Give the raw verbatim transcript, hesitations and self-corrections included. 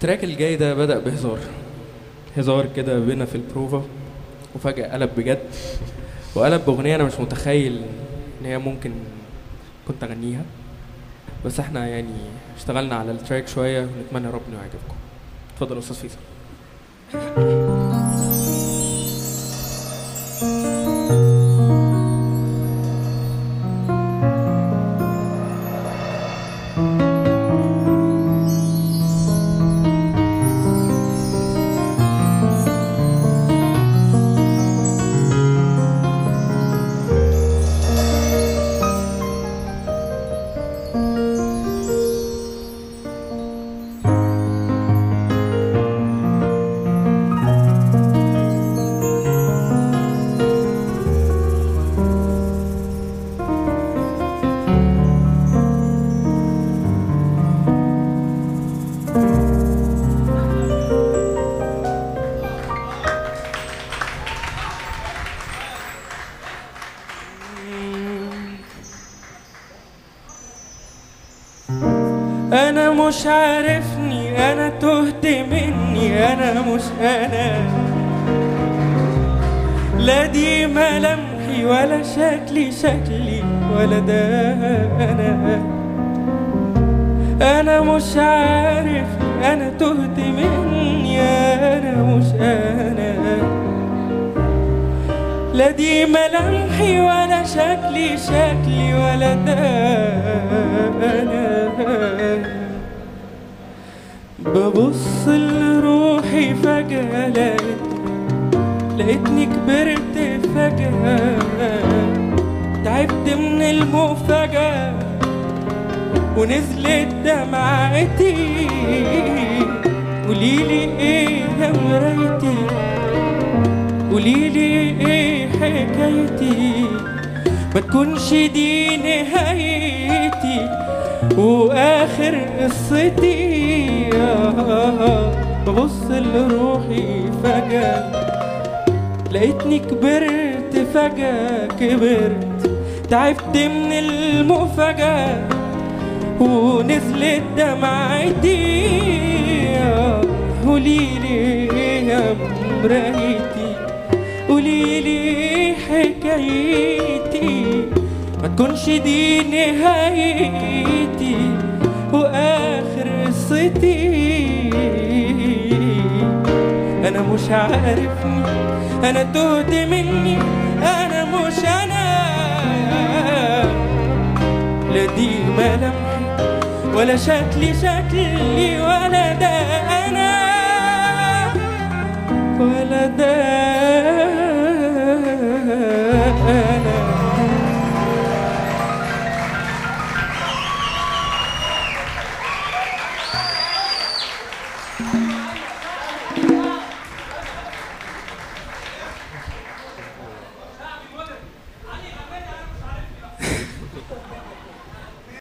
التراك الجاي ده بدأ بهزار هزار كده بينا في البروفا، وفجأة قلب بجد، وقلب بأغنية أنا مش متخيل إن هي ممكن كنت أغنيها، بس احنا يعني اشتغلنا على التراك شوية ونتمنى ربنا يعجبكم. اتفضل أستاذ فيصل. أنا مش عارفني، أنا تهت مني، أنا مش أنا، لا دي ملامحي ولا شكلي شكلي ولا ده أنا. أنا مش عارفني، أنا تهت مني، أنا مش أنا، لا دي ملامحي ولا شكلي شكلي ولا ده أنا. ببص لروحي فجأة لقيتني لقيتني كبرت فجأة، تعبت من المفاجأة ونزلت دمعتي. قوليلي ايه يا مرايتي، قوليلي ايه حكايتي، ما تكونش دي نهايتي واخر قصتي. ببص لروحي فجأة لقيتني كبرت فجأة، كبرت تعبت من المفاجأة ونزلت دمعتي. قوليلي يا مرايتي، قوليلي حكايتي، ما تكونش دي نهايتي واخر قصتي. انا مش عارفني، انا تهت مني، انا مش انا، لا دي ملامحي ولا شكلي شكلي ولا ده